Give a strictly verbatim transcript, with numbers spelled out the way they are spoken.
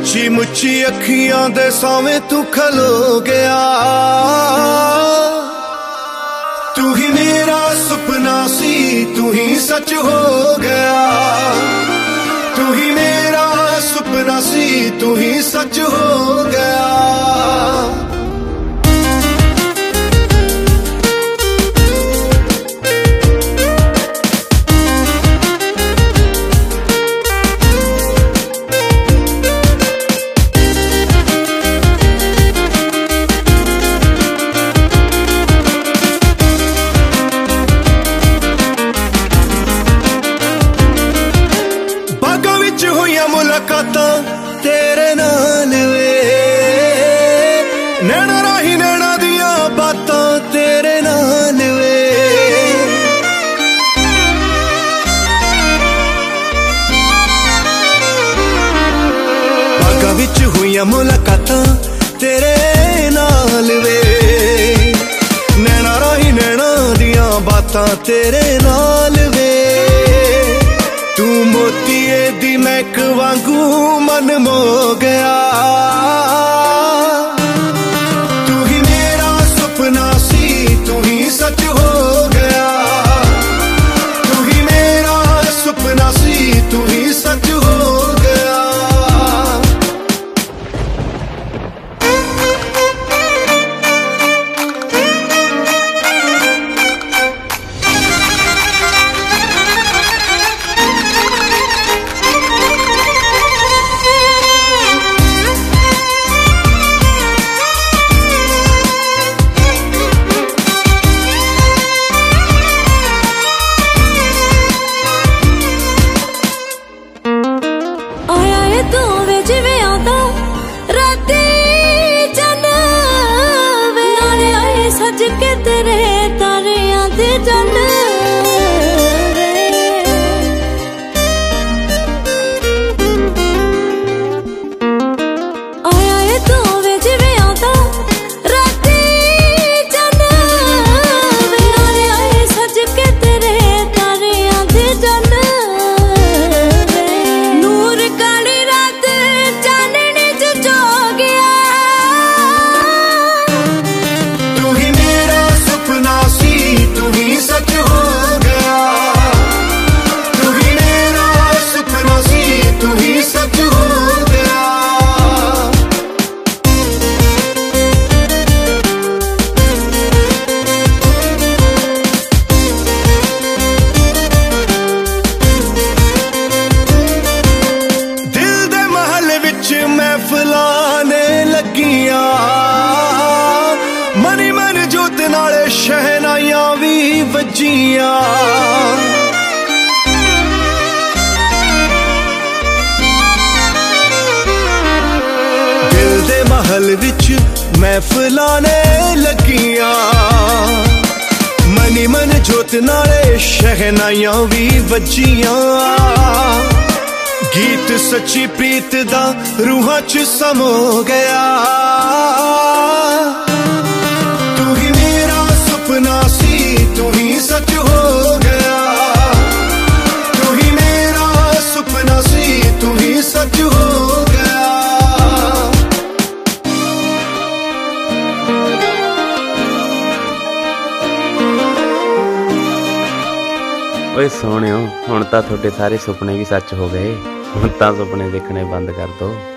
ਉੱਚੀ ਮੁੱਚੀ ਅੱਖੀਆਂ ਦੇ ਸਾਵੇਂ ਤੂੰ ਖਲੋ ਗਿਆ। ਤੂੰ ਹੀ ਮੇਰਾ ਸੁਪਨਾ ਸੀ, ਤੂੰ ਹੀ सच हो गया। तू ही मेरा सुपना सी, तू ही सच हो गया। मुलाकातां तेरे नाल वे, नैना राही नैना दियां बातां तेरे नाल वे। बागां विच होईयां मुलाकातां तेरे नाल वे, नैना राही नैना दियां बातां तेरे नाल वे। तू मोतीए दी महक वांगू मन मो गया। तू ही मेरा सुपना सी, तू ही सच हो गया। तू ही मेरा सुपना सी, तू ही सच हो गया। सज के तेरे तारियां दे जल वे, आया ए तू वे जिवे आंदा राती चल वे। आया ए सज के तेरे तारियां दे जल वे। नूर काली रात चांदनी च जो गया। सच हो गया। तू ही मेरा सुपना सी, तू ही सच हो गया। दिल दे महल विच महफिलां ने लगियां, मनी मन जोत नाले शहनाइयां भी वजियां। दिल दे महल विच महफिलां ने लगियां, मनी मन जोत नाले शहनाइयां भी वजियां। गीत सच्ची प्रीत दा रूहां च समो गया। तू ही मेरा सुपना सी, तू ही सच हो गया। तू ही मेरा सुपना सी, तू ही सच हो गया। ओए सोहणियो, हुण तां तुहाडे सारे सुपने भी सच हो गए। हुण तां सुपने देखने बंद कर दो।